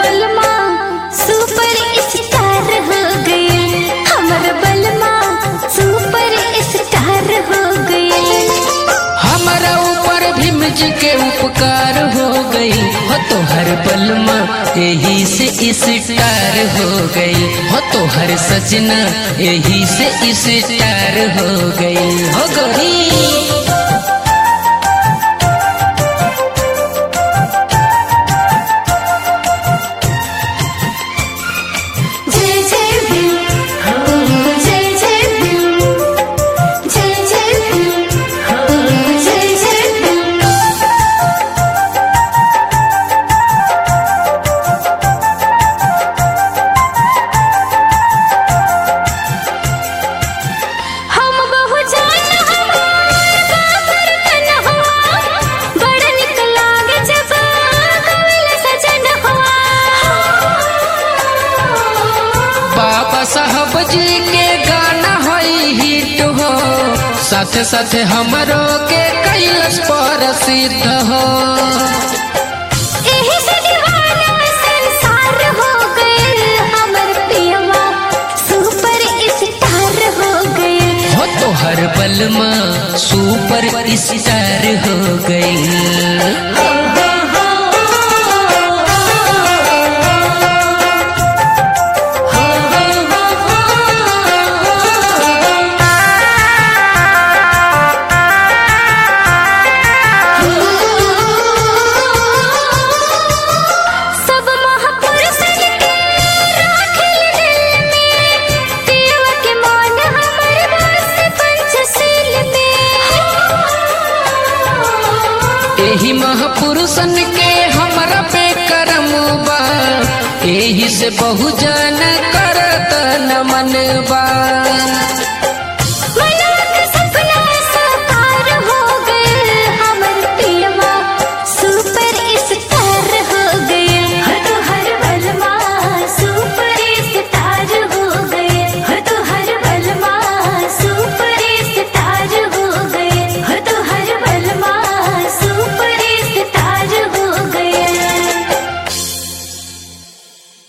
बलमा super star हो गए, हमर बलमा सुपर स्टार हो गए। हमारा ऊपर भीम जी के उपकार हो गई हो तोहर बलमा यही से स्टार हो गई हो तोहर सजना यही से स्टार हो गई हो गई। साहब जी के गाना होई हिट हो साथ साथ हमरो के कैलाश प्रसिद्ध हो। एही से दीवाना संसार हो गए, हमर पियवा सुपर स्टार हो गए हो तोहर बलमा सुपर स्टार हो गई। एही महापुरुषन के हमरा पे करम बा, एही से बहु जन